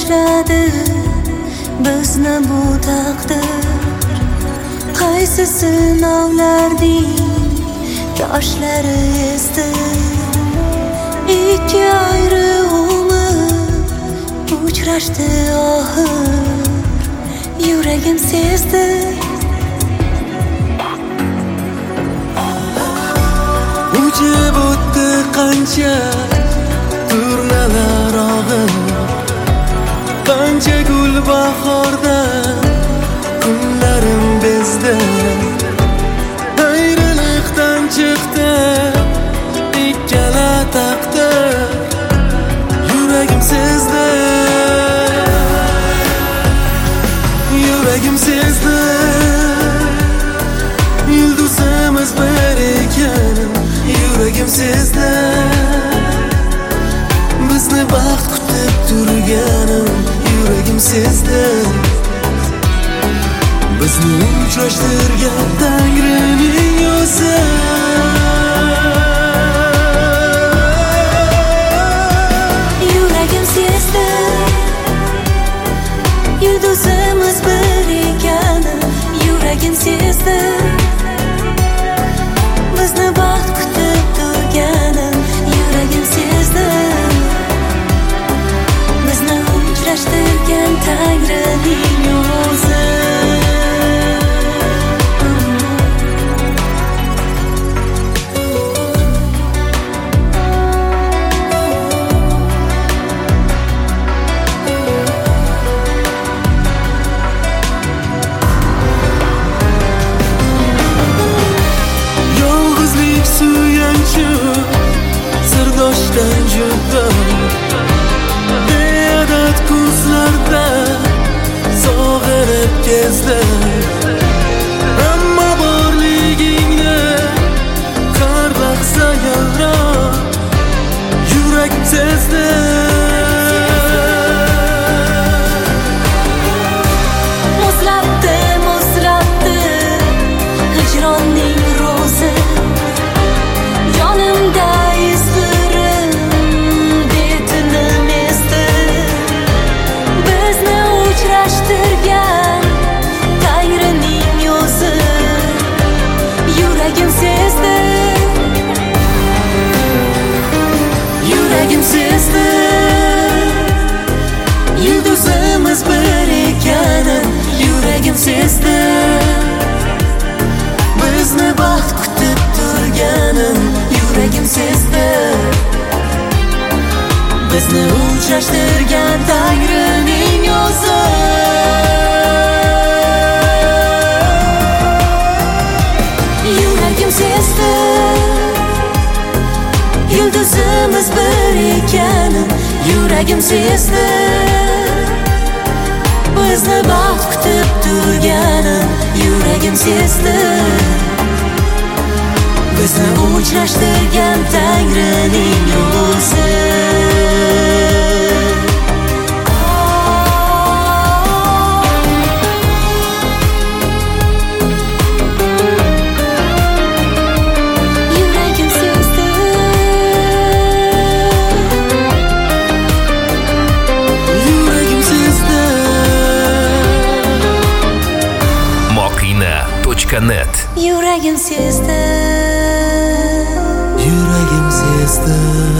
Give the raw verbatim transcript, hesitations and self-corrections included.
boshladi bizni bu taqdir. Qaysi sinovlarning toshlari esdi, ikki ayri umr uchrashdi oxir, yuragim sezdi. Uchib o'tdi qancha turnalar og'ir, qancha gul bahorda kunlarim bezdi. Ayriliqdan chiqdi ikkala taqdir, yuragim sezdi, yuragim sezdi. Yulduzimiz bir ekan, yuragim sezdi. Bizni baxt kutib turganim, yuragim sezdi. Bizni uchrashtirgan Tangrining o'zi. Yuragim sezdi, yulduzimiz bir ekani, yuragim sezdi. Bizni baxt kutib turganim, yuragim sezdi. Bizni uchrashtirgan Tangrining o'zi. Yolg'izlik suyanchi sirdoshdan juda, beadad ko'zlarda sog'inib kezdi. Ammo borligingni har lahza yayrab, yuragim sezdi. Muzlatdi, muzlatdi hijronning ro'zi, yonimda izlarim betinim esdi. Bizni uchrashtirgan Tangrining o'zi, yuragim sezdi, yuragim sezdi. Yulduzimiz bir ekani, yuragim sezdi. Bizni baxt kutib turganim, yuragim sezdi. Bizni uchrashtirgan Tangrining o'zi. Yuragim sezdi, yulduzimiz bir ekani, yuragim sezdi. Bizni baxt kutib turganim, yuragim sezdi. Bizni uchrashtirgan Tangrining o'zi. Yuragim sezdi, Yuragim sezdi. moqina.net yuragim sezdi, Yuragim sezdi.